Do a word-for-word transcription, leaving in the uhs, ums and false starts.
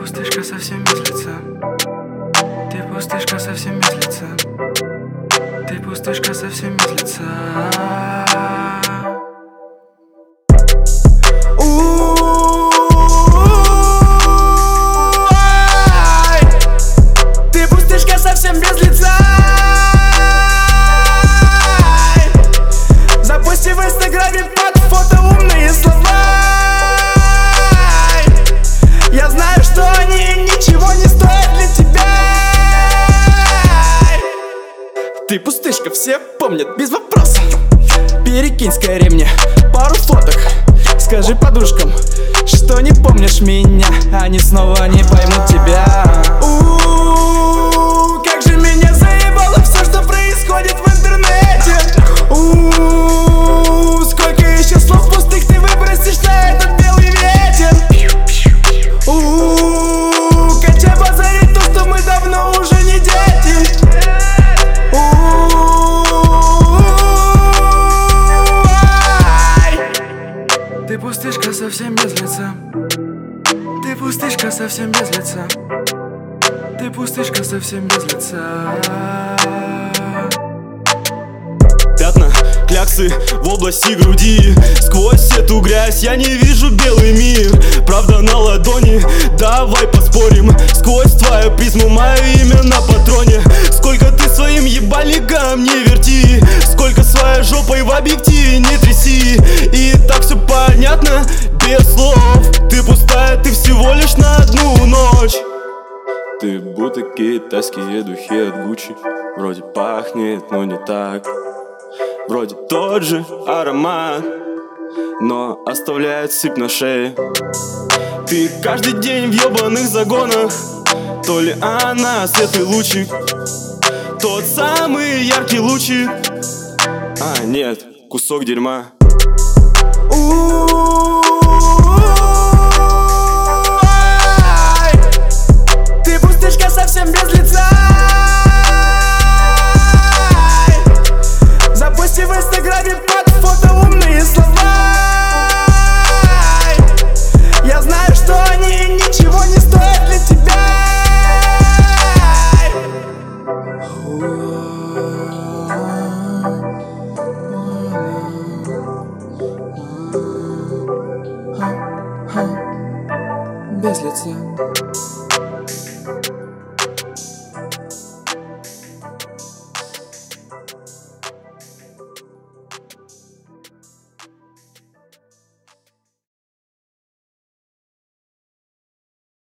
пустышка совсем без лица. Ты пустышка совсем без лица. Ты пустышка совсем без лица. Ты пустышка совсем без лица. Запусти в инстаграме под фото умные слова. Я знаю, что они ничего не стоят для тебя. Ты пустышка, все помнят без вопросов. Перекинь скорее мне пару фоток. Скажи подружкам, что не помнишь меня. Они снова не поймут тебя. У-у-у, как же меня заебало все, что происходит в интернете. У-у-у, сколько еще слов пустых ты выбросишь на этот белый ветер. У-у-у, Катя базарит то, что мы давно уже не дети. Ты пустышка совсем без лица. Ты пустышка совсем без лица. Ты пустышка совсем без лица. Пятна, кляксы в области груди. Сквозь эту грязь я не вижу белый мир. Правда на ладони, давай поспорим. Сквозь твою призму мое имя на патроне. Сколько ты своим ебальником не верти, сколько своей жопой в объективе не тряси. И так все понятно, без слов. Ты пустая, ты всего лишь на одну ночь. Ты будто китайские духи от Гуччи. Вроде пахнет, но не так. Вроде тот же аромат, но оставляет сыпь на шее. Ты каждый день в ебаных загонах. То ли она светлый лучик, тот самый яркий лучик. А, нет, кусок дерьма. Ты пустышка совсем без лица.